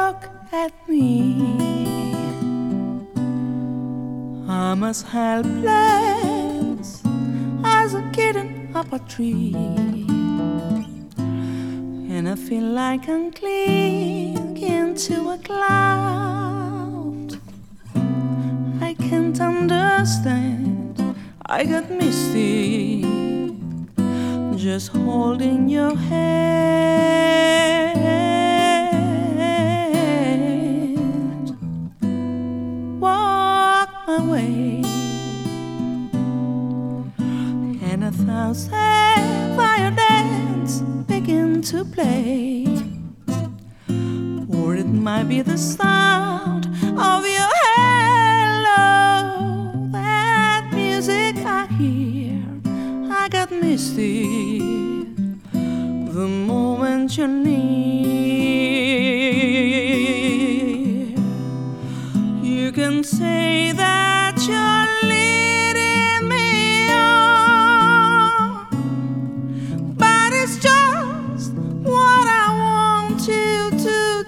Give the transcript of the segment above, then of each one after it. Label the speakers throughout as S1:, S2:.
S1: look at me, I'm as helpless as a kitten up a tree, and I feel like I'm clinging to a cloud. I can't understand, I got misty just holding your hand. Walk my way, and 1,000 violins begin to play, or it might be the sound of your hello. That music I hear, I got misty the moment you're near. You can say that you're leading me on, but it's just what I want you to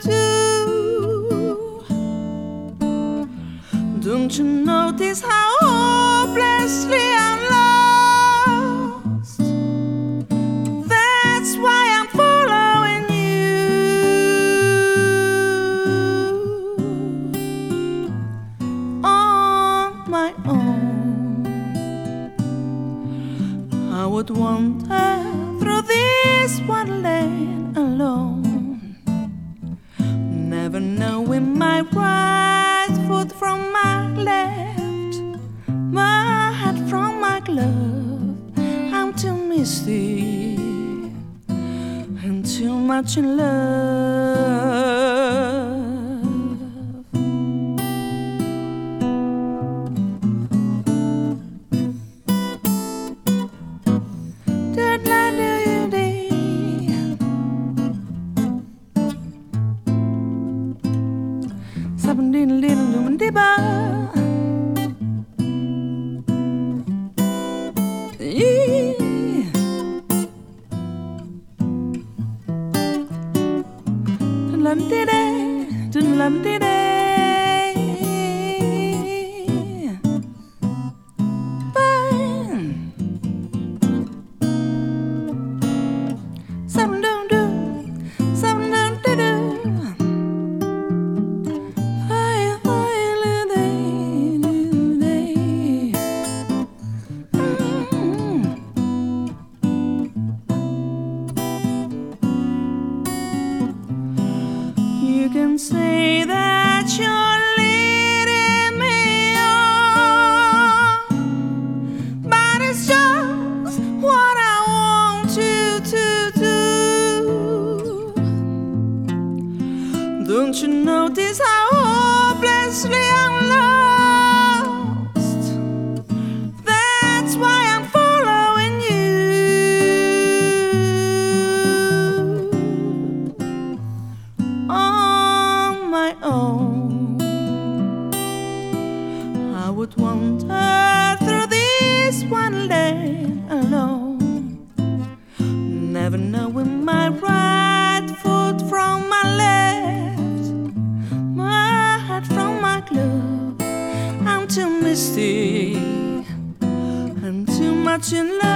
S1: do. Don't you notice how hopelessly I'm lost? That's why I'm following you on my own. I would wander through this wonderland alone, never knowing my right foot from my left, my hat from my glove. I'm too misty and too much in love. You can say that you're leading me on, but it's just what I want you to do. Don't you notice how hopelessly I'm lost? That's why I'm following you on my own. I would wander through this wonderland alone, never knowing my right foot from my left, my hat from my glove. I'm too misty and too much in love.